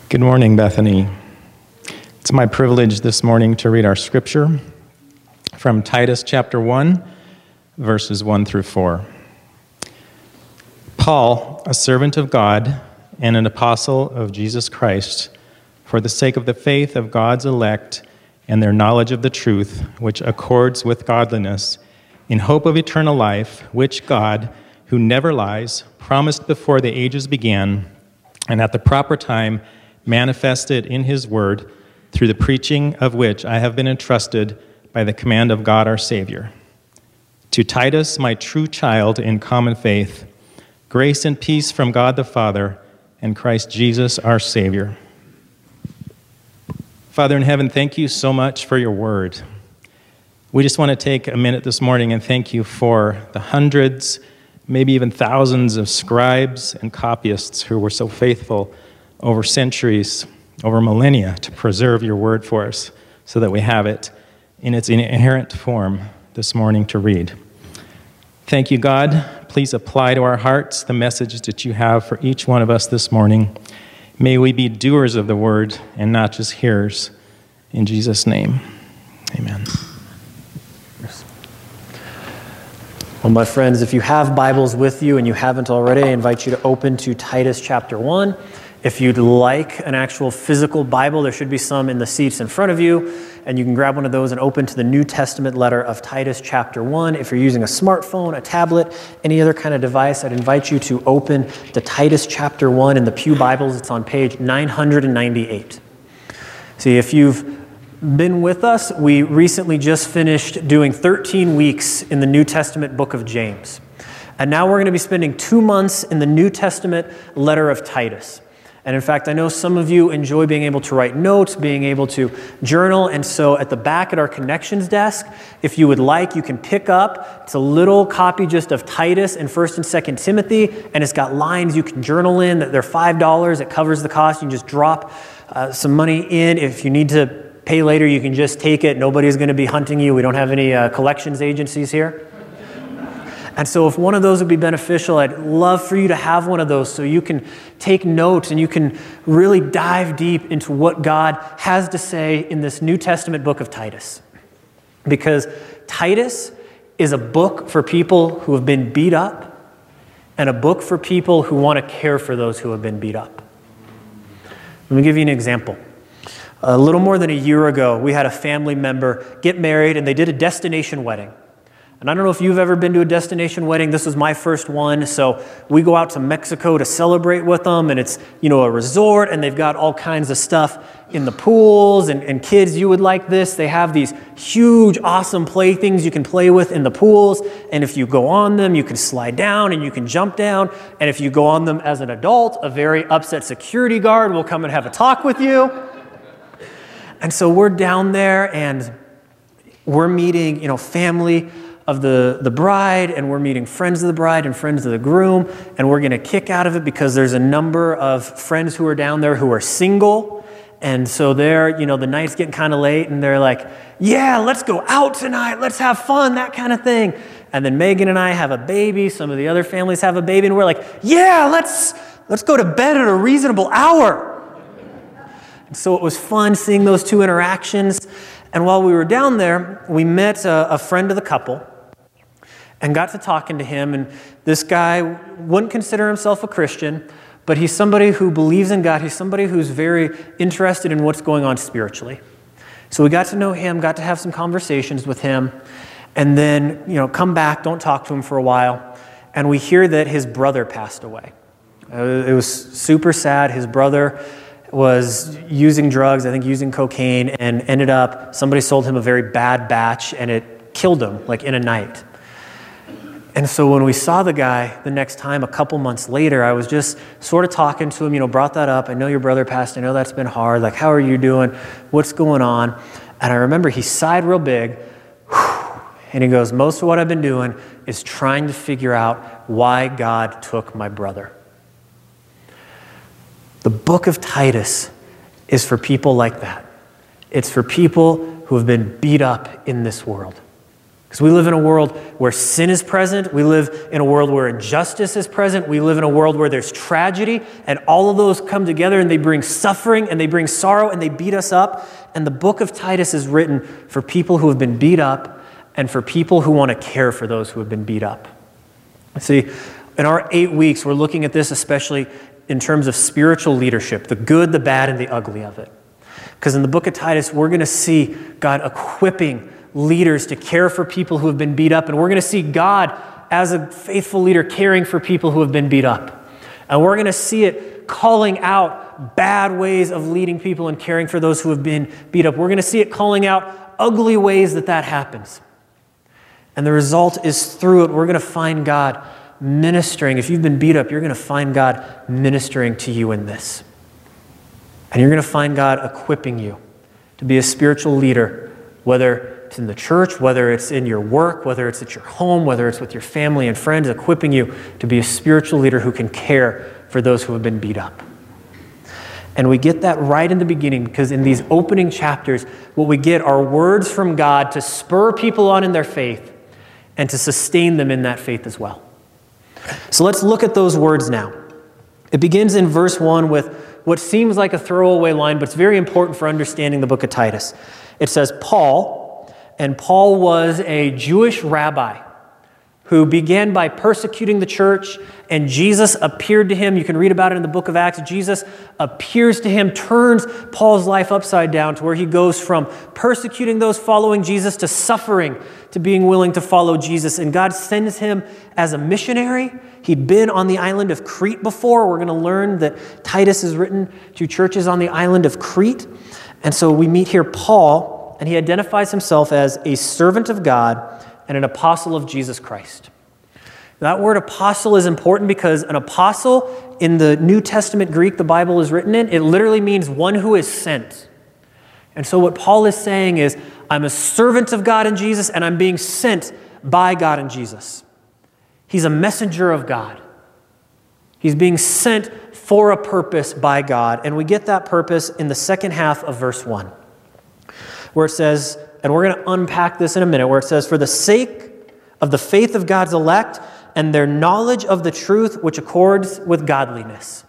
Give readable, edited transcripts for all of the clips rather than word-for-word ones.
Good morning, Bethany. It's my privilege this morning to read our scripture from Titus chapter 1, verses 1 through 4. Paul, a servant of God and an apostle of Jesus Christ, for the sake of the faith of God's elect and their knowledge of the truth, which accords with godliness, in hope of eternal life, which God, who never lies, promised before the ages began, and at the proper time manifested in his word, through the preaching of which I have been entrusted by the command of God our Savior. To Titus, my true child in common faith, grace and peace from God the Father and Christ Jesus our Savior. Father in heaven, thank you so much for your word. We just want to take a minute this morning and thank you for the hundreds, maybe even thousands of scribes and copyists who were so faithful over centuries, over millennia, to preserve your word for us so that we have it in its inherent form this morning to read. Thank you, God. Please apply to our hearts the message that you have for each one of us this morning. May we be doers of the word and not just hearers. In Jesus' name, amen. Well, my friends, if you have Bibles with you and you haven't already, I invite you to open to Titus chapter 1. If you'd like an actual physical Bible, there should be some in the seats in front of you, and you can grab one of those and open to the New Testament letter of Titus chapter 1. If you're using a smartphone, a tablet, any other kind of device, I'd invite you to open to Titus chapter 1 in the Pew Bibles. It's on page 998. See, if you've been with us, we recently just finished doing 13 weeks in the New Testament book of James. And now we're going to be spending 2 months in the New Testament letter of Titus. And in fact, I know some of you enjoy being able to write notes, being able to journal. And so at the back at our connections desk, if you would like, you can pick up. It's a little copy just of Titus and 1st and 2nd Timothy. And it's got lines you can journal in. They're $5. It covers the cost. You can just drop some money in. If you need to pay later, you can just take it. Nobody's going to be hunting you. We don't have any collections agencies here. And so if one of those would be beneficial, I'd love for you to have one of those so you can take notes and you can really dive deep into what God has to say in this New Testament book of Titus. Because Titus is a book for people who have been beat up and a book for people who want to care for those who have been beat up. Let me give you an example. A little more than a year ago, we had a family member get married and they did a destination wedding. And I don't know if you've ever been to a destination wedding. This was my first one. So we go out to Mexico to celebrate with them. And it's, a resort. And they've got all kinds of stuff in the pools. And kids, you would like this. They have these huge, awesome playthings you can play with in the pools. And if you go on them, you can slide down and you can jump down. And if you go on them as an adult, a very upset security guard will come and have a talk with you. And so we're down there and we're meeting, family of the bride, and we're meeting friends of the bride and friends of the groom, and we're going to kick out of it because there's a number of friends who are down there who are single, and so they're, the night's getting kind of late, and they're like, yeah, let's go out tonight, let's have fun, that kind of thing. And then Megan and I have a baby, some of the other families have a baby, and we're like, yeah, let's go to bed at a reasonable hour. And so it was fun seeing those two interactions, and while we were down there, we met a friend of the couple, and got to talking to him, and this guy wouldn't consider himself a Christian, but he's somebody who believes in God. He's somebody who's very interested in what's going on spiritually. So we got to know him, got to have some conversations with him, and then, come back, don't talk to him for a while, and we hear that his brother passed away. It was super sad. His brother was using drugs, I think using cocaine, and ended up, somebody sold him a very bad batch, and it killed him, in a night. And so when we saw the guy the next time, a couple months later, I was just sort of talking to him, brought that up. I know your brother passed. I know that's been hard. How are you doing? What's going on? And I remember he sighed real big, and he goes, most of what I've been doing is trying to figure out why God took my brother. The book of Titus is for people like that. It's for people who have been beat up in this world. Because we live in a world where sin is present. We live in a world where injustice is present. We live in a world where there's tragedy, and all of those come together and they bring suffering and they bring sorrow and they beat us up. And the book of Titus is written for people who have been beat up and for people who want to care for those who have been beat up. See, in our 8 weeks, we're looking at this especially in terms of spiritual leadership, the good, the bad, and the ugly of it. Because in the book of Titus, we're going to see God equipping leaders to care for people who have been beat up. And we're going to see God as a faithful leader caring for people who have been beat up. And we're going to see it calling out bad ways of leading people and caring for those who have been beat up. We're going to see it calling out ugly ways that happens. And the result is through it, we're going to find God ministering. If you've been beat up, you're going to find God ministering to you in this. And you're going to find God equipping you to be a spiritual leader, whether it's in the church, whether it's in your work, whether it's at your home, whether it's with your family and friends, equipping you to be a spiritual leader who can care for those who have been beat up. And we get that right in the beginning, because in these opening chapters, what we get are words from God to spur people on in their faith and to sustain them in that faith as well. So let's look at those words now. It begins in verse 1 with what seems like a throwaway line, but it's very important for understanding the book of Titus. It says, Paul, and Paul was a Jewish rabbi who began by persecuting the church, and Jesus appeared to him. You can read about it in the book of Acts. Jesus appears to him, turns Paul's life upside down to where he goes from persecuting those following Jesus to suffering, to being willing to follow Jesus. And God sends him as a missionary. He'd been on the island of Crete before. We're going to learn that Titus is written to churches on the island of Crete. And so we meet here Paul, and he identifies himself as a servant of God and an apostle of Jesus Christ. That word apostle is important because an apostle in the New Testament Greek the Bible is written in, it literally means one who is sent. And so what Paul is saying is, I'm a servant of God and Jesus, and I'm being sent by God and Jesus. He's a messenger of God. He's being sent for a purpose by God. And we get that purpose in the second half of verse 1, where it says, and we're going to unpack this in a minute, where it says, for the sake of the faith of God's elect and their knowledge of the truth which accords with godliness.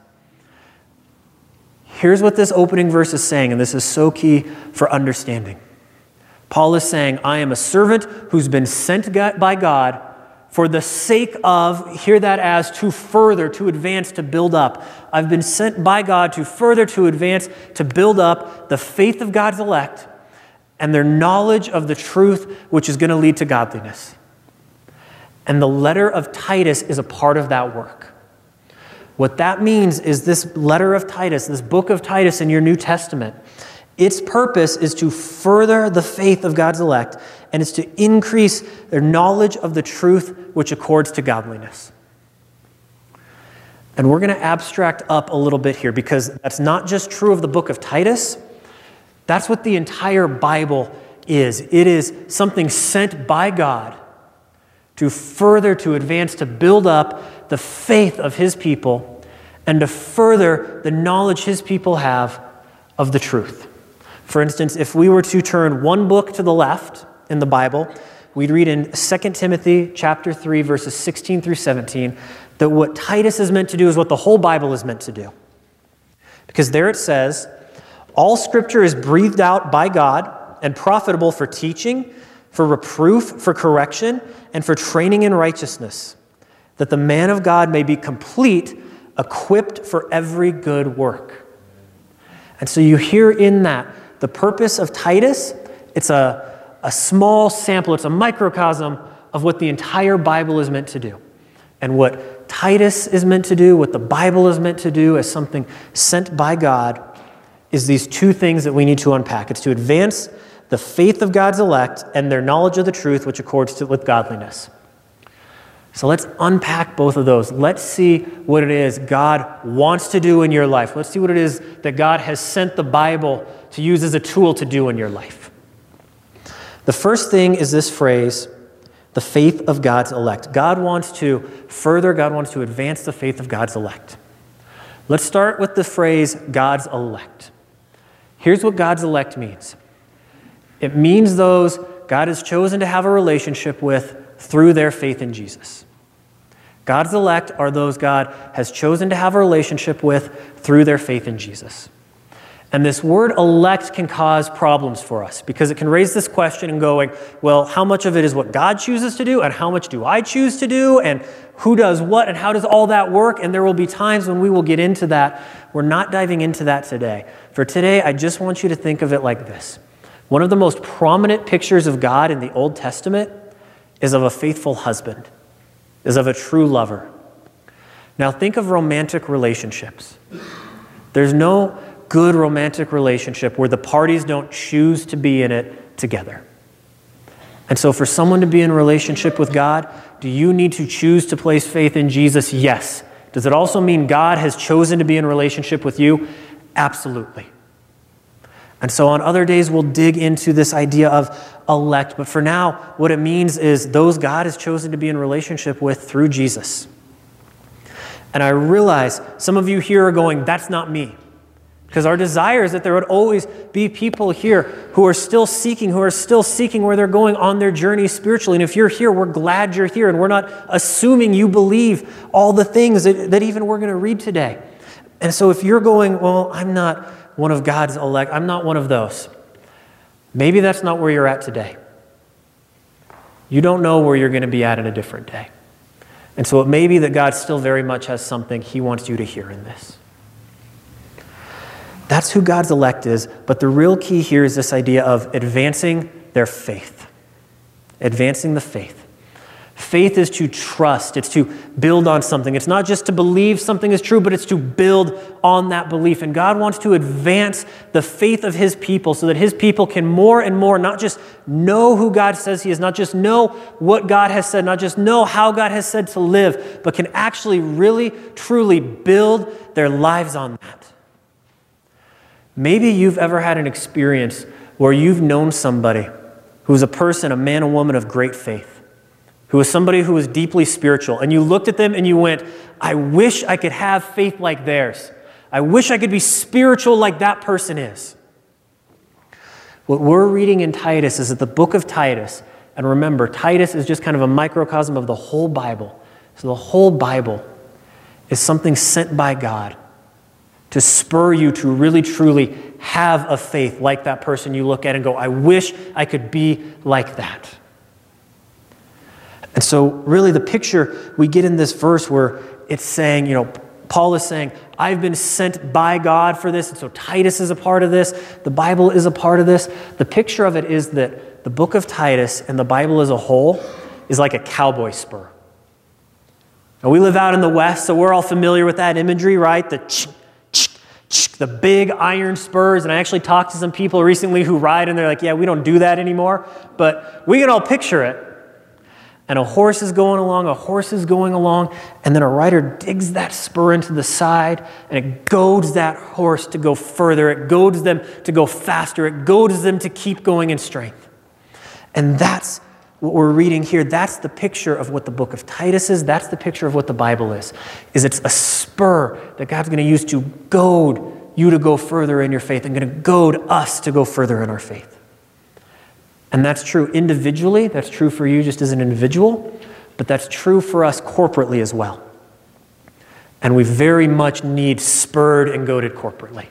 Here's what this opening verse is saying, and this is so key for understanding. Paul is saying, I am a servant who's been sent by God for the sake of, hear that as, to further, to advance, to build up. I've been sent by God to further, to advance, to build up the faith of God's elect and their knowledge of the truth, which is going to lead to godliness. And the letter of Titus is a part of that work. What that means is this letter of Titus, this book of Titus in your New Testament, its purpose is to further the faith of God's elect, and it's to increase their knowledge of the truth which accords to godliness. And we're going to abstract up a little bit here, because that's not just true of the book of Titus. That's what the entire Bible is. It is something sent by God to further, to advance, to build up the faith of his people and to further the knowledge his people have of the truth. For instance, if we were to turn one book to the left in the Bible, we'd read in 2 Timothy chapter 3, verses 16 through 17, that what Titus is meant to do is what the whole Bible is meant to do. Because there it says, all Scripture is breathed out by God and profitable for teaching, for reproof, for correction, and for training in righteousness, that the man of God may be complete, equipped for every good work. And so you hear in that the purpose of Titus. It's a small sample, it's a microcosm of what the entire Bible is meant to do. And what Titus is meant to do, what the Bible is meant to do as something sent by God, is these two things that we need to unpack. It's to advance the faith of God's elect and their knowledge of the truth, which accords with godliness. So let's unpack both of those. Let's see what it is God wants to do in your life. Let's see what it is that God has sent the Bible to use as a tool to do in your life. The first thing is this phrase, the faith of God's elect. God wants to advance the faith of God's elect. Let's start with the phrase, God's elect. Here's what God's elect means. It means those God has chosen to have a relationship with through their faith in Jesus. God's elect are those God has chosen to have a relationship with through their faith in Jesus. And this word elect can cause problems for us because it can raise this question and going, well, how much of it is what God chooses to do and how much do I choose to do and who does what and how does all that work? And there will be times when we will get into that. We're not diving into that today. For today, I just want you to think of it like this. One of the most prominent pictures of God in the Old Testament is of a faithful husband, is of a true lover. Now think of romantic relationships. There's no good romantic relationship where the parties don't choose to be in it together. And so for someone to be in a relationship with God, do you need to choose to place faith in Jesus? Yes. Does it also mean God has chosen to be in a relationship with you? Absolutely. And so on other days, we'll dig into this idea of elect. But for now, what it means is those God has chosen to be in a relationship with through Jesus. And I realize some of you here are going, that's not me. Because our desire is that there would always be people here who are still seeking where they're going on their journey spiritually. And if you're here, we're glad you're here. And we're not assuming you believe all the things that even we're going to read today. And so if you're going, well, I'm not one of God's elect, I'm not one of those. Maybe that's not where you're at today. You don't know where you're going to be at in a different day. And so it may be that God still very much has something he wants you to hear in this. That's who God's elect is, but the real key here is this idea of advancing their faith. Advancing the faith. Faith is to trust. It's to build on something. It's not just to believe something is true, but it's to build on that belief. And God wants to advance the faith of his people so that his people can more and more not just know who God says he is, not just know what God has said, not just know how God has said to live, but can actually really, truly build their lives on that. Maybe you've ever had an experience where you've known somebody who's a person, a man, a woman of great faith, who was somebody who was deeply spiritual, and you looked at them and you went, I wish I could have faith like theirs. I wish I could be spiritual like that person is. What we're reading in Titus is that the book of Titus, and remember, Titus is just kind of a microcosm of the whole Bible. So the whole Bible is something sent by God to spur you to really, truly have a faith like that person you look at and go, I wish I could be like that. And so really the picture we get in this verse where it's saying, Paul is saying, I've been sent by God for this. And so Titus is a part of this. The Bible is a part of this. The picture of it is that the book of Titus and the Bible as a whole is like a cowboy spur. Now we live out in the West, so we're all familiar with that imagery, right? The big iron spurs, and I actually talked to some people recently who ride, and they're like, yeah, we don't do that anymore, but we can all picture it. And a horse is going along, and then a rider digs that spur into the side, and it goads that horse to go further, it goads them to go faster, it goads them to keep going in strength. And that's what we're reading here. That's the picture of what the book of Titus is. That's the picture of what the Bible is it's a spur that God's going to use to goad you to go further in your faith and going to goad us to go further in our faith. And that's true individually. That's true for you just as an individual, but that's true for us corporately as well. And we very much need spurred and goaded corporately.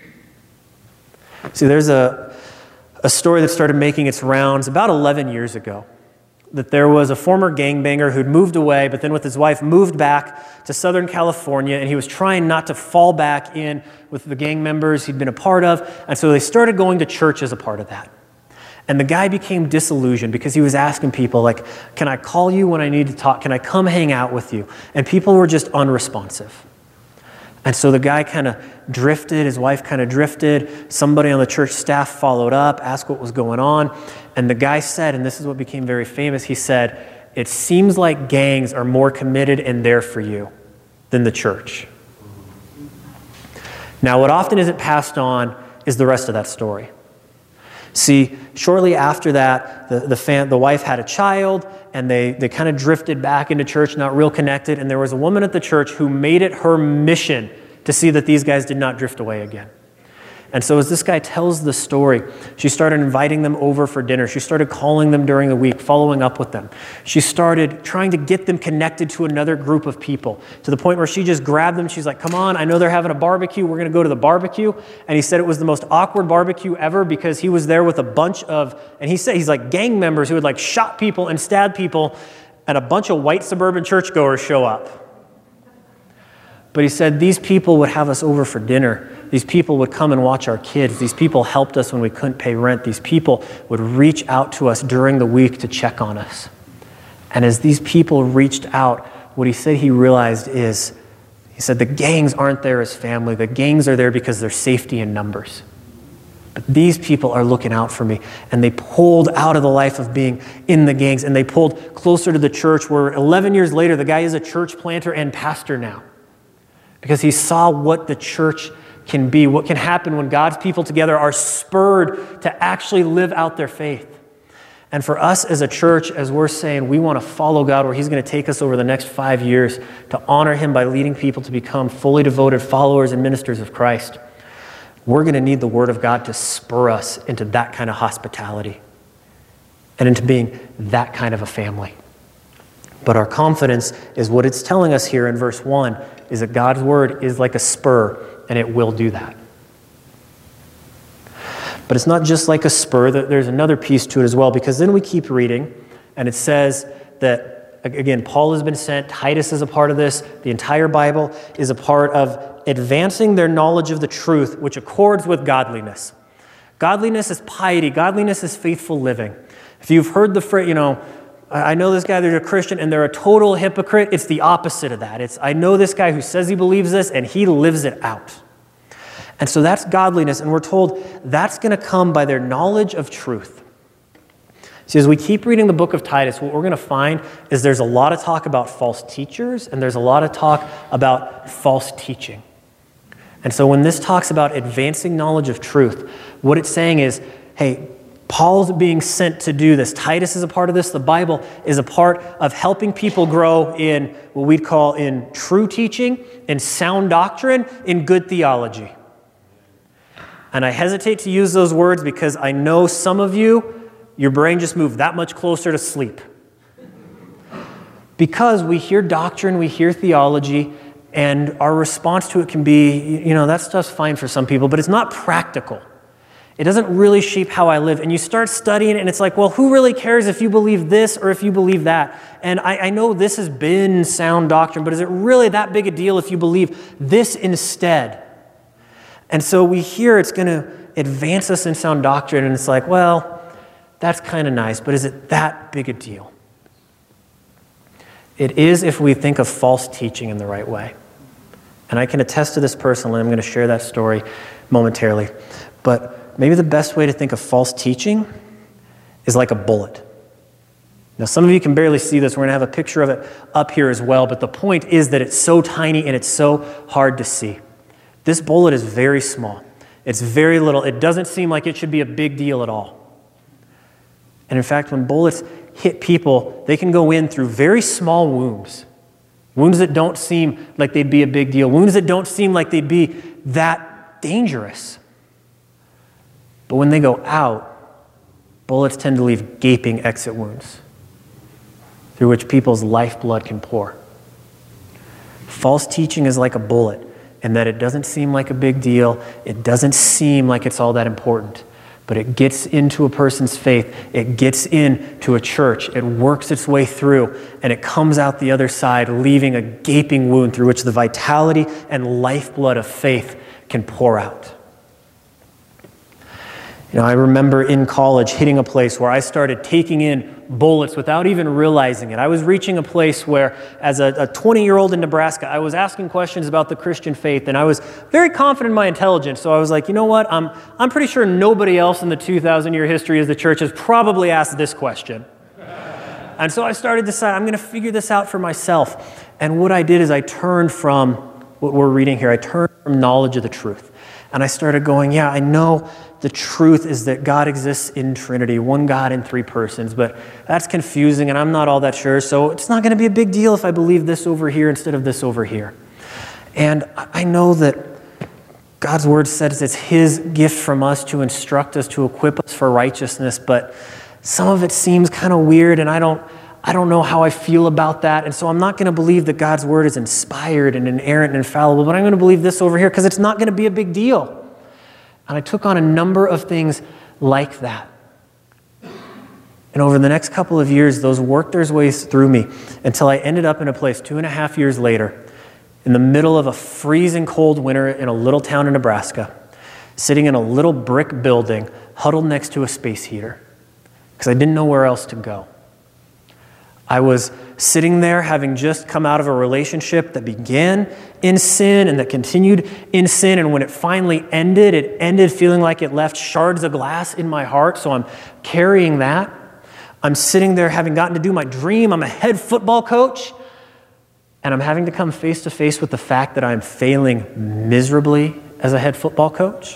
See, there's a story that started making its rounds about 11 years ago. That there was a former gangbanger who'd moved away, but then with his wife moved back to Southern California, and he was trying not to fall back in with the gang members he'd been a part of, and so they started going to church as a part of that. And the guy became disillusioned because he was asking people, like, can I call you when I need to talk? Can I come hang out with you? And people were just unresponsive. And so the guy kind of drifted, his wife kind of drifted, somebody on the church staff followed up, asked what was going on, and the guy said, and this is what became very famous, he said, it seems like gangs are more committed and there for you than the church. Now, what often isn't passed on is the rest of that story. See, shortly after that, the wife had a child, and they kind of drifted back into church, not real connected, and there was a woman at the church who made it her mission to see that these guys did not drift away again. And so as this guy tells the story, she started inviting them over for dinner. She started calling them during the week, following up with them. She started trying to get them connected to another group of people, to the point where she just grabbed them. She's like, come on, I know they're having a barbecue. We're going to go to the barbecue. And he said it was the most awkward barbecue ever because he was there with a bunch of, and he's like gang members who had like shot people and stabbed people, and a bunch of white suburban churchgoers show up. But he said these people would have us over for dinner. These people would come and watch our kids. These people helped us when we couldn't pay rent. These people would reach out to us during the week to check on us. And as these people reached out, what he said he realized is, he said the gangs aren't there as family. The gangs are there because there's safety in numbers. But these people are looking out for me. And they pulled out of the life of being in the gangs, and they pulled closer to the church, where 11 years later, the guy is a church planter and pastor now. Because he saw what the church can be, what can happen when God's people together are spurred to actually live out their faith. And for us as a church, as we're saying we want to follow God, where he's going to take us over the next 5 years to honor him by leading people to become fully devoted followers and ministers of Christ, we're going to need the word of God to spur us into that kind of hospitality and into being that kind of a family. But our confidence is what it's telling us here in verse 1, is that God's word is like a spur, and it will do that. But it's not just like a spur. There's another piece to it as well, because then we keep reading, and it says that, again, Paul has been sent, Titus is a part of this, the entire Bible is a part of advancing their knowledge of the truth, which accords with godliness. Godliness is piety. Godliness is faithful living. If you've heard the phrase, I know this guy, they're a Christian, and they're a total hypocrite. It's the opposite of that. I know this guy who says he believes this, and he lives it out. And so that's godliness, and we're told that's going to come by their knowledge of truth. See, as we keep reading the book of Titus, what we're going to find is there's a lot of talk about false teachers, and there's a lot of talk about false teaching. And so when this talks about advancing knowledge of truth, what it's saying is, hey, Paul's being sent to do this. Titus is a part of this. The Bible is a part of helping people grow in what we'd call in true teaching, in sound doctrine, in good theology. And I hesitate to use those words because I know some of you, your brain just moved that much closer to sleep. Because we hear doctrine, we hear theology, and our response to it can be, that stuff's fine for some people, but it's not practical. It doesn't really shape how I live. And you start studying it, and it's like, well, who really cares if you believe this or if you believe that? And I know this has been sound doctrine, but is it really that big a deal if you believe this instead? And so we hear it's going to advance us in sound doctrine, and it's like, well, that's kind of nice, but is it that big a deal? It is if we think of false teaching in the right way. And I can attest to this personally. I'm going to share that story momentarily. But maybe the best way to think of false teaching is like a bullet. Now, some of you can barely see this. We're going to have a picture of it up here as well. But the point is that it's so tiny and it's so hard to see. This bullet is very small. It's very little. It doesn't seem like it should be a big deal at all. And in fact, when bullets hit people, they can go in through very small wounds. Wounds that don't seem like they'd be a big deal. Wounds that don't seem like they'd be that dangerous. But when they go out, bullets tend to leave gaping exit wounds through which people's lifeblood can pour. False teaching is like a bullet in that it doesn't seem like a big deal. It doesn't seem like it's all that important. But it gets into a person's faith. It gets into a church. It works its way through, and it comes out the other side, leaving a gaping wound through which the vitality and lifeblood of faith can pour out. I remember in college hitting a place where I started taking in bullets without even realizing it. I was reaching a place where, as a 20-year-old in Nebraska, I was asking questions about the Christian faith, and I was very confident in my intelligence. So I was like, you know what? I'm pretty sure nobody else in the 2,000-year history of the church has probably asked this question. And so I started to decide, I'm going to figure this out for myself. And what I did is I turned from what we're reading here. I turned from knowledge of the truth. And I started going, yeah, I know the truth is that God exists in Trinity, one God in three persons, but that's confusing and I'm not all that sure, so it's not going to be a big deal if I believe this over here instead of this over here. And I know that God's word says it's his gift from us to instruct us, to equip us for righteousness, but some of it seems kind of weird, and I don't know how I feel about that, and so I'm not going to believe that God's word is inspired and inerrant and infallible, but I'm going to believe this over here because it's not going to be a big deal. And I took on a number of things like that. And over the next couple of years, those worked their ways through me until I ended up in a place 2.5 years later, in the middle of a freezing cold winter in a little town in Nebraska, sitting in a little brick building, huddled next to a space heater, because I didn't know where else to go. I was sitting there having just come out of a relationship that began in sin and that continued in sin, and when it finally ended, it ended feeling like it left shards of glass in my heart, so I'm carrying that. I'm sitting there having gotten to do my dream. I'm a head football coach, and I'm having to come face to face with the fact that I'm failing miserably as a head football coach.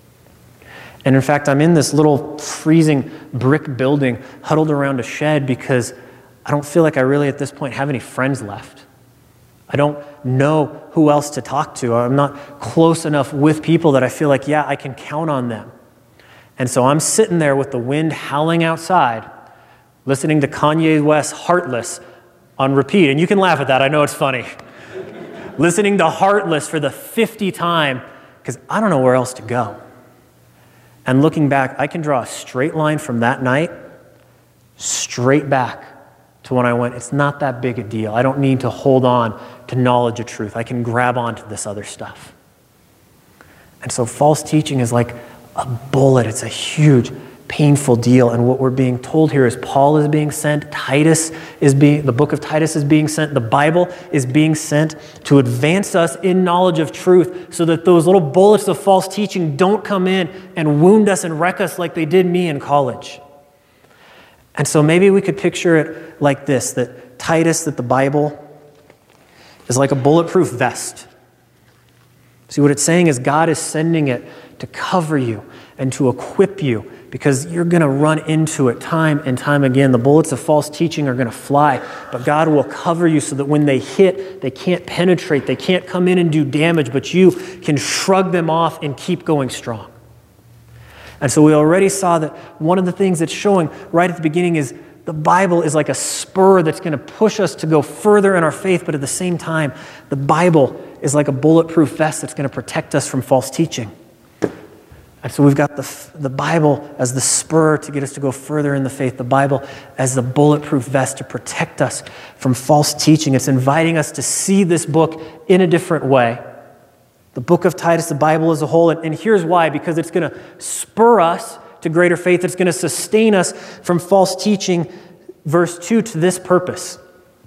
And in fact, I'm in this little freezing brick building huddled around a shed because I don't feel like I really at this point have any friends left. I don't know who else to talk to. I'm not close enough with people that I feel like, yeah, I can count on them. And so I'm sitting there with the wind howling outside, listening to Kanye West's Heartless on repeat. And you can laugh at that. I know it's funny. Listening to Heartless for the 50th time because I don't know where else to go. And looking back, I can draw a straight line from that night straight back to when I went, it's not that big a deal. I don't need to hold on to knowledge of truth. I can grab onto this other stuff. And so false teaching is like a bullet. It's a huge, painful deal. And what we're being told here is Paul is being sent, the book of Titus is being sent, the Bible is being sent to advance us in knowledge of truth so that those little bullets of false teaching don't come in and wound us and wreck us like they did me in college. And so maybe we could picture it like this, that Titus, that the Bible is like a bulletproof vest. See, what it's saying is God is sending it to cover you and to equip you because you're going to run into it time and time again. The bullets of false teaching are going to fly, but God will cover you so that when they hit, they can't penetrate, they can't come in and do damage, but you can shrug them off and keep going strong. And so we already saw that one of the things that's showing right at the beginning is the Bible is like a spur that's going to push us to go further in our faith, but at the same time, the Bible is like a bulletproof vest that's going to protect us from false teaching. And so we've got the Bible as the spur to get us to go further in the faith, the Bible as the bulletproof vest to protect us from false teaching. It's inviting us to see this book in a different way. The book of Titus, the Bible as a whole, and here's why, because it's going to spur us to greater faith. It's going to sustain us from false teaching. Verse 2, to this purpose,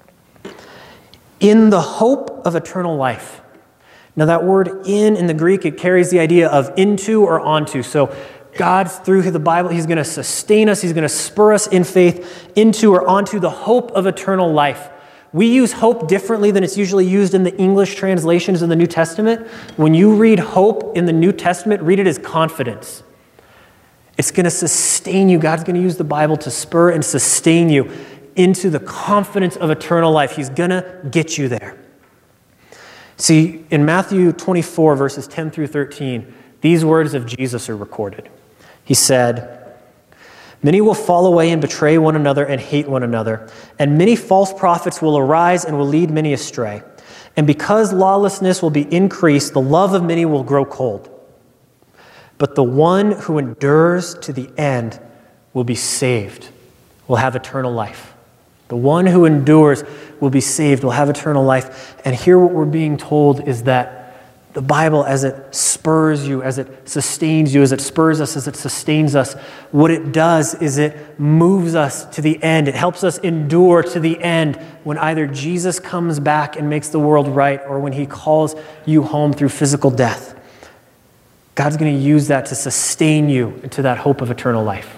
in the hope of eternal life. Now that word in the Greek, it carries the idea of into or onto. So God, through the Bible, he's going to sustain us. He's going to spur us in faith into or onto the hope of eternal life. We use hope differently than it's usually used in the English translations in the New Testament. When you read hope in the New Testament, read it as confidence. It's going to sustain you. God's going to use the Bible to spur and sustain you into the confidence of eternal life. He's going to get you there. See, in Matthew 24, verses 10 through 13, these words of Jesus are recorded. He said, "Many will fall away and betray one another and hate one another, and many false prophets will arise and will lead many astray. And because lawlessness will be increased, the love of many will grow cold. But the one who endures to the end will be saved, will have eternal life." The one who endures will be saved, will have eternal life. And here what we're being told is that the Bible, as it spurs you, as it sustains you, as it spurs us, as it sustains us, what it does is it moves us to the end. It helps us endure to the end when either Jesus comes back and makes the world right or when he calls you home through physical death. God's going to use that to sustain you into that hope of eternal life.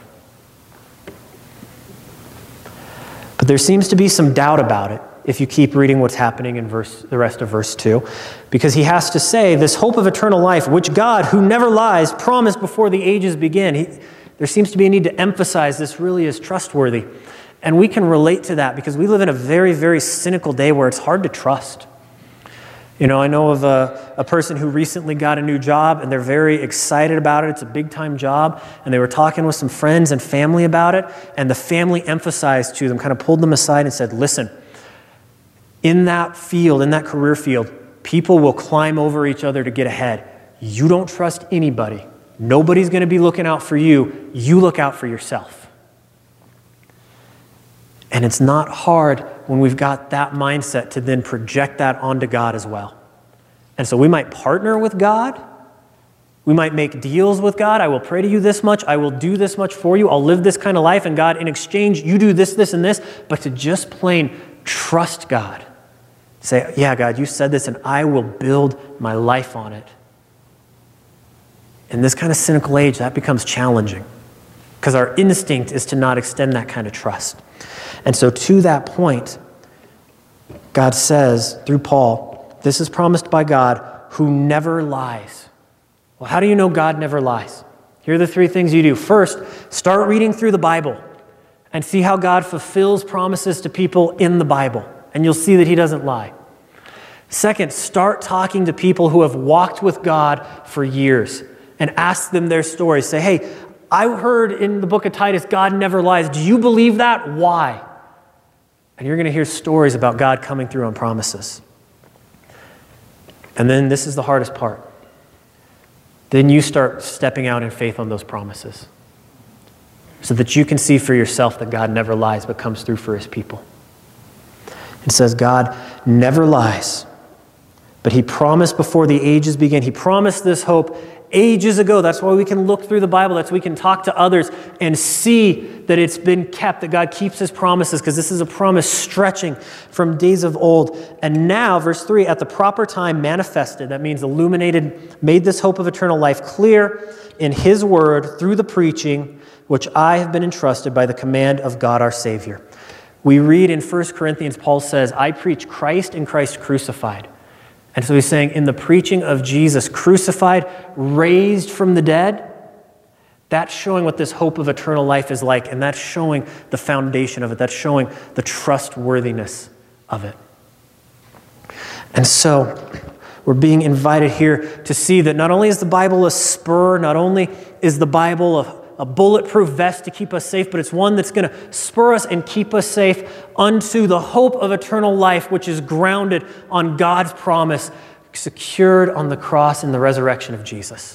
But there seems to be some doubt about it if you keep reading what's happening in the rest of verse 2, because he has to say, this hope of eternal life, which God, who never lies, promised before the ages began. There seems to be a need to emphasize this really is trustworthy. And we can relate to that because we live in a very, very cynical day where it's hard to trust. You know, I know of a person who recently got a new job, and they're very excited about it. It's a big-time job, and they were talking with some friends and family about it, and the family emphasized to them, kind of pulled them aside and said, listen, in that field, in that career field, people will climb over each other to get ahead. You don't trust anybody. Nobody's going to be looking out for you. You look out for yourself. And it's not hard when we've got that mindset to then project that onto God as well. And so we might partner with God. We might make deals with God. I will pray to you this much. I will do this much for you. I'll live this kind of life. And God, in exchange, you do this, this, and this. But to just plain trust God. Say, yeah, God, you said this, and I will build my life on it. In this kind of cynical age, that becomes challenging because our instinct is to not extend that kind of trust. And so to that point, God says through Paul, this is promised by God who never lies. Well, how do you know God never lies? Here are the three things you do. First, start reading through the Bible and see how God fulfills promises to people in the Bible, and you'll see that he doesn't lie. Second, start talking to people who have walked with God for years and ask them their stories. Say, hey, I heard in the book of Titus, God never lies. Do you believe that? Why? And you're going to hear stories about God coming through on promises. And then this is the hardest part. Then you start stepping out in faith on those promises so that you can see for yourself that God never lies but comes through for his people. It says God never lies, but he promised before the ages began. He promised this hope ages ago. That's why we can look through the Bible. That's why we can talk to others and see that it's been kept, that God keeps his promises, because this is a promise stretching from days of old. And now, verse 3, at the proper time manifested, that means illuminated, made this hope of eternal life clear in his word through the preaching, which I have been entrusted by the command of God our Savior. We read in 1 Corinthians, Paul says, I preach Christ and Christ crucified. And so he's saying in the preaching of Jesus crucified, raised from the dead, that's showing what this hope of eternal life is like, and that's showing the foundation of it. That's showing the trustworthiness of it. And so we're being invited here to see that not only is the Bible a spur, not only is the Bible a bulletproof vest to keep us safe, but it's one that's going to spur us and keep us safe unto the hope of eternal life, which is grounded on God's promise, secured on the cross and the resurrection of Jesus.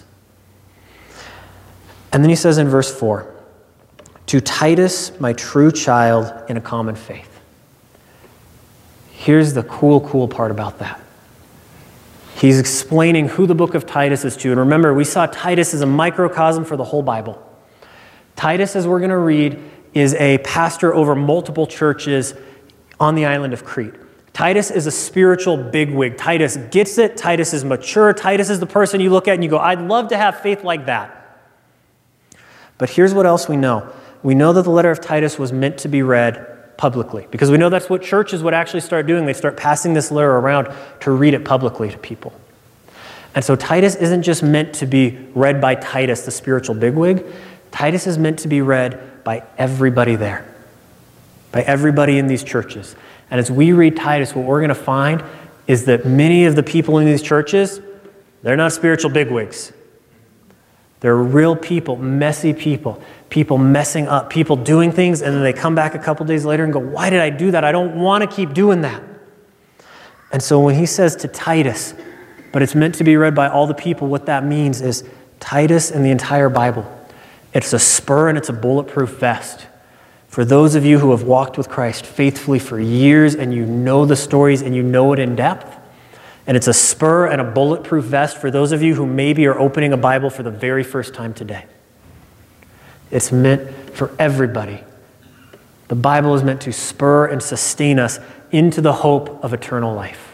And then he says in verse 4, to Titus, my true child in a common faith. Here's the cool part about that. He's explaining who the book of Titus is to. And remember, we saw Titus as a microcosm for the whole Bible. Titus, as we're going to read, is a pastor over multiple churches on the island of Crete. Titus is a spiritual bigwig. Titus gets it. Titus is mature. Titus is the person you look at and you go, I'd love to have faith like that. But here's what else we know. We know that the letter of Titus was meant to be read publicly, because we know that's what churches would actually start doing. They start passing this letter around to read it publicly to people. And so Titus isn't just meant to be read by Titus, the spiritual bigwig. Titus is meant to be read by everybody there, by everybody in these churches. And as we read Titus, what we're going to find is that many of the people in these churches, they're not spiritual bigwigs. They're real people, messy people messing up, people doing things, and then they come back a couple days later and go, why did I do that? I don't want to keep doing that. And so when he says to Titus, but it's meant to be read by all the people, what that means is Titus and the entire Bible. It's a spur and it's a bulletproof vest. For those of you who have walked with Christ faithfully for years and you know the stories and you know it in depth, and it's a spur and a bulletproof vest for those of you who maybe are opening a Bible for the very first time today. It's meant for everybody. The Bible is meant to spur and sustain us into the hope of eternal life.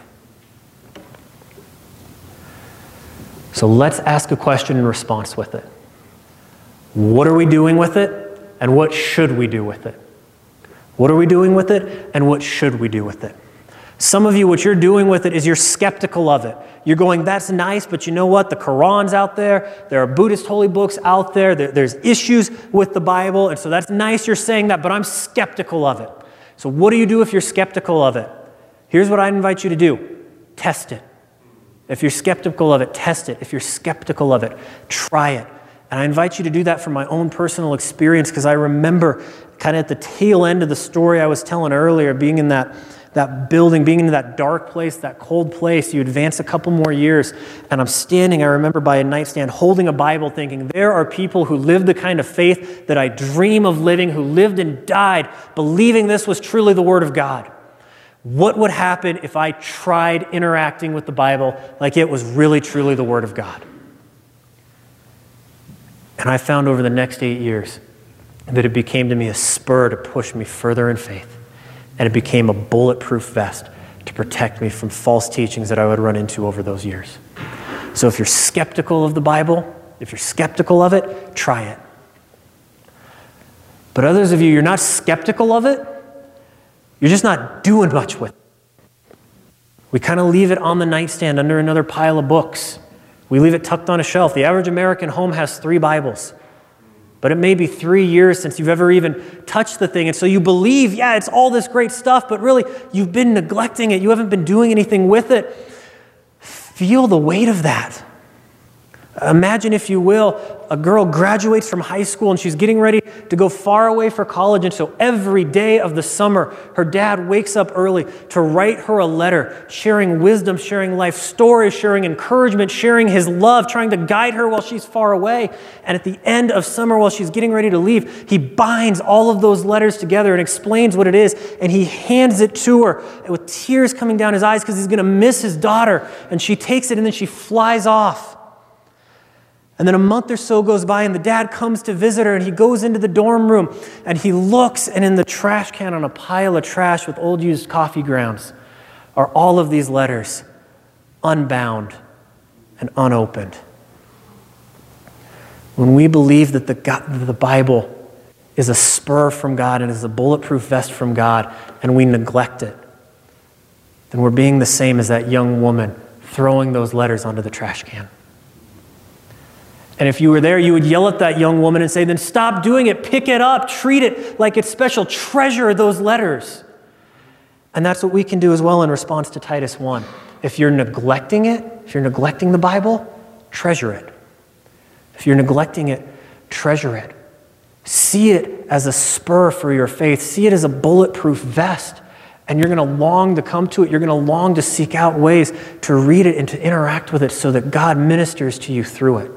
So let's ask a question in response with it. What are we doing with it? And what should we do with it? What are we doing with it? And what should we do with it? Some of you, what you're doing with it is you're skeptical of it. You're going, that's nice, but you know what? The Quran's out there. There are Buddhist holy books out there. There's issues with the Bible. And so that's nice you're saying that, but I'm skeptical of it. So what do you do if you're skeptical of it? Here's what I invite you to do. Test it. If you're skeptical of it, test it. If you're skeptical of it, try it. And I invite you to do that from my own personal experience, because I remember kind of at the tail end of the story I was telling earlier, being in that building, being in that dark place, that cold place. You advance a couple more years, and I'm standing, I remember, by a nightstand holding a Bible thinking, there are people who live the kind of faith that I dream of living, who lived and died believing this was truly the Word of God. What would happen if I tried interacting with the Bible like it was really, truly the Word of God? And I found over the next 8 years that it became to me a spur to push me further in faith. And it became a bulletproof vest to protect me from false teachings that I would run into over those years. So if you're skeptical of the Bible, if you're skeptical of it, try it. But others of you, you're not skeptical of it, you're just not doing much with it. We kind of leave it on the nightstand under another pile of books. We leave it tucked on a shelf. The average American home has 3 Bibles. But it may be 3 years since you've ever even touched the thing. And so you believe, yeah, it's all this great stuff, but really you've been neglecting it. You haven't been doing anything with it. Feel the weight of that. Imagine, if you will, a girl graduates from high school and she's getting ready to go far away for college. And so every day of the summer, her dad wakes up early to write her a letter, sharing wisdom, sharing life stories, sharing encouragement, sharing his love, trying to guide her while she's far away. And at the end of summer, while she's getting ready to leave, he binds all of those letters together and explains what it is. And he hands it to her with tears coming down his eyes because he's going to miss his daughter. And she takes it and then she flies off. And then a month or so goes by and the dad comes to visit her and he goes into the dorm room and he looks, and in the trash can on a pile of trash with old used coffee grounds are all of these letters, unbound and unopened. When we believe that the Bible is a spur from God and is a bulletproof vest from God, and we neglect it, then we're being the same as that young woman throwing those letters onto the trash can. And if you were there, you would yell at that young woman and say, then stop doing it, pick it up, treat it like it's special, treasure those letters. And that's what we can do as well in response to Titus 1. If you're neglecting it, if you're neglecting the Bible, treasure it. If you're neglecting it, treasure it. See it as a spur for your faith. See it as a bulletproof vest. And you're going to long to come to it. You're going to long to seek out ways to read it and to interact with it so that God ministers to you through it.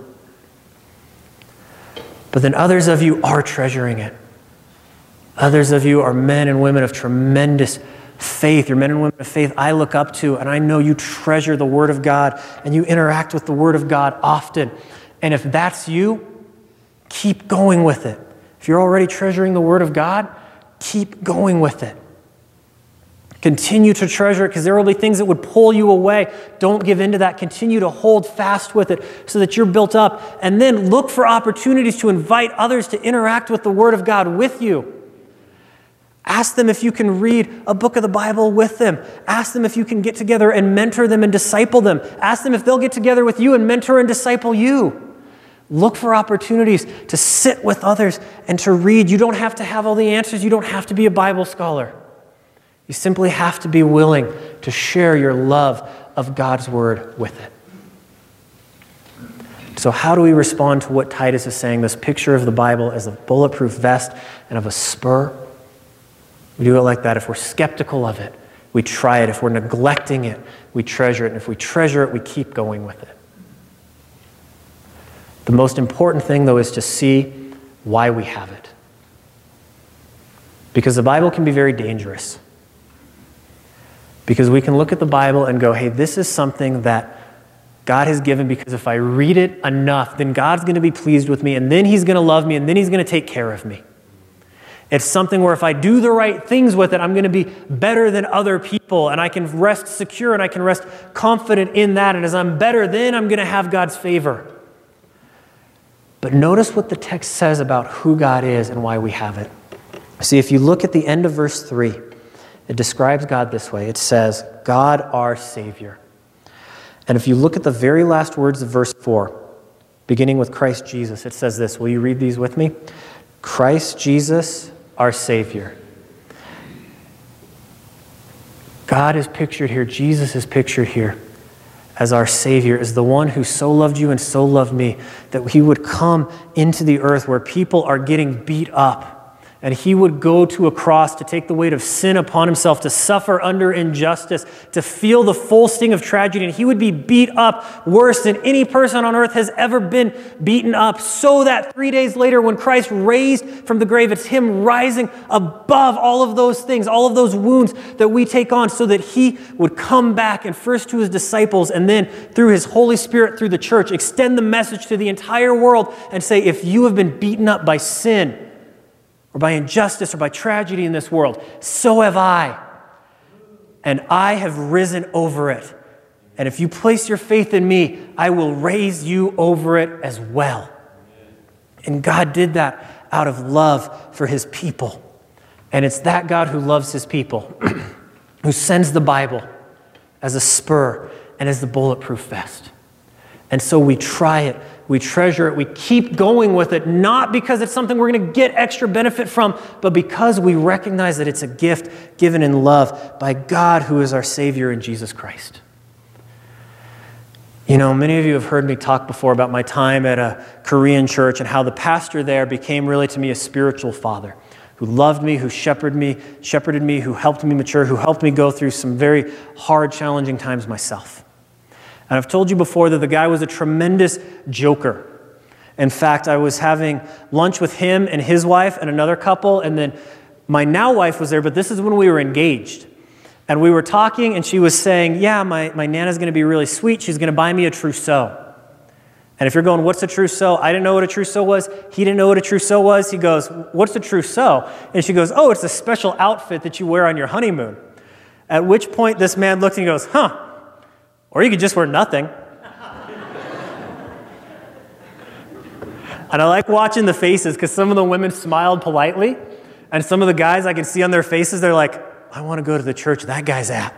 But then others of you are treasuring it. Others of you are men and women of tremendous faith. You're men and women of faith I look up to, and I know you treasure the Word of God, and you interact with the Word of God often. And if that's you, keep going with it. If you're already treasuring the Word of God, keep going with it. Continue to treasure it, because there will be things that would pull you away. Don't give in to that. Continue to hold fast with it so that you're built up. And then look for opportunities to invite others to interact with the Word of God with you. Ask them if you can read a book of the Bible with them. Ask them if you can get together and mentor them and disciple them. Ask them if they'll get together with you and mentor and disciple you. Look for opportunities to sit with others and to read. You don't have to have all the answers. You don't have to be a Bible scholar. You simply have to be willing to share your love of God's Word with it. So how do we respond to what Titus is saying, this picture of the Bible as a bulletproof vest and of a spur? We do it like that. If we're skeptical of it, we try it. If we're neglecting it, we treasure it. And if we treasure it, we keep going with it. The most important thing, though, is to see why we have it. Because the Bible can be very dangerous. Because we can look at the Bible and go, hey, this is something that God has given, because if I read it enough, then God's going to be pleased with me, and then He's going to love me, and then He's going to take care of me. It's something where if I do the right things with it, I'm going to be better than other people, and I can rest secure and I can rest confident in that. And as I'm better, then I'm going to have God's favor. But notice what the text says about who God is and why we have it. See, if you look at the end of verse 3, it describes God this way. It says, God our Savior. And if you look at the very last words of verse 4, beginning with Christ Jesus, it says this. Will you read these with me? Christ Jesus our Savior. God is pictured here. Jesus is pictured here as our Savior, as the one who so loved you and so loved me, that he would come into the earth where people are getting beat up, and he would go to a cross to take the weight of sin upon himself, to suffer under injustice, to feel the full sting of tragedy, and he would be beat up worse than any person on earth has ever been beaten up, so that 3 days later when Christ raised from the grave, it's him rising above all of those things, all of those wounds that we take on, so that he would come back and first to his disciples and then through his Holy Spirit, through the church, extend the message to the entire world and say, if you have been beaten up by sin, or by injustice, or by tragedy in this world, so have I. And I have risen over it. And if you place your faith in me, I will raise you over it as well. And God did that out of love for his people. And it's that God who loves his people, who sends the Bible as a spur and as the bulletproof vest. And so we try it, we treasure it, we keep going with it, not because it's something we're going to get extra benefit from, but because we recognize that it's a gift given in love by God, who is our Savior in Jesus Christ. You know, many of you have heard me talk before about my time at a Korean church and how the pastor there became really to me a spiritual father who loved me, who shepherded me, who helped me mature, who helped me go through some very hard, challenging times myself. And I've told you before that the guy was a tremendous joker. In fact, I was having lunch with him and his wife and another couple, and then my now wife was there, but this is when we were engaged. And we were talking, and she was saying, yeah, my Nana's going to be really sweet. She's going to buy me a trousseau. And if you're going, what's a trousseau? I didn't know what a trousseau was. He didn't know what a trousseau was. He goes, what's a trousseau? And she goes, oh, it's a special outfit that you wear on your honeymoon. At which point this man looks and he goes, huh. Or you could just wear nothing. And I like watching the faces because some of the women smiled politely, and some of the guys I can see on their faces, they're like, I want to go to the church that guy's at.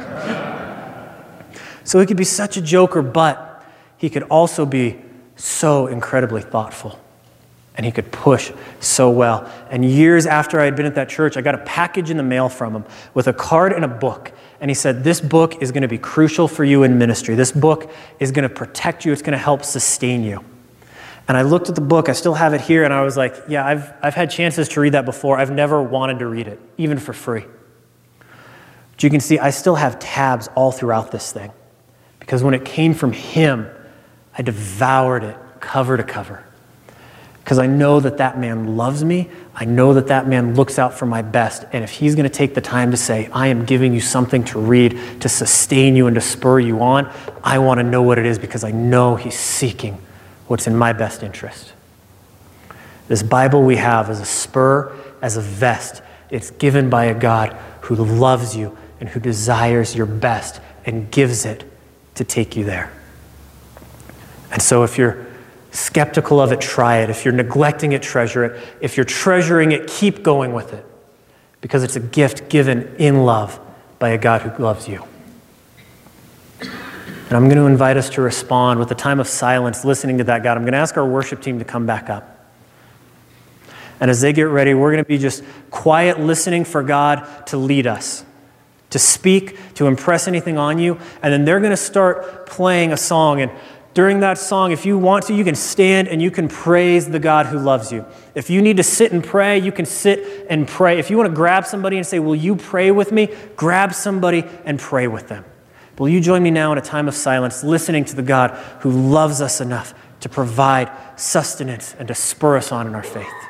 So he could be such a joker, but he could also be so incredibly thoughtful. And he could push so well. And years after I had been at that church, I got a package in the mail from him with a card and a book. And he said, this book is going to be crucial for you in ministry. This book is going to protect you. It's going to help sustain you. And I looked at the book. I still have it here. And I was like, yeah, I've had chances to read that before. I've never wanted to read it, even for free. But you can see I still have tabs all throughout this thing. Because when it came from him, I devoured it cover to cover. Because I know that that man loves me. I know that that man looks out for my best. And if he's going to take the time to say, I am giving you something to read to sustain you and to spur you on, I want to know what it is because I know he's seeking what's in my best interest. This Bible we have is a spur, as a vest. It's given by a God who loves you and who desires your best and gives it to take you there. And so if you're skeptical of it, try it. If you're neglecting it, treasure it. If you're treasuring it, keep going with it. Because it's a gift given in love by a God who loves you. And I'm going to invite us to respond with a time of silence, listening to that God. I'm going to ask our worship team to come back up. And as they get ready, we're going to be just quiet, listening for God to lead us, to speak, to impress anything on you. And then they're going to start playing a song. And during that song, if you want to, you can stand and you can praise the God who loves you. If you need to sit and pray, you can sit and pray. If you want to grab somebody and say, will you pray with me? Grab somebody and pray with them. Will you join me now in a time of silence, listening to the God who loves us enough to provide sustenance and to spur us on in our faith?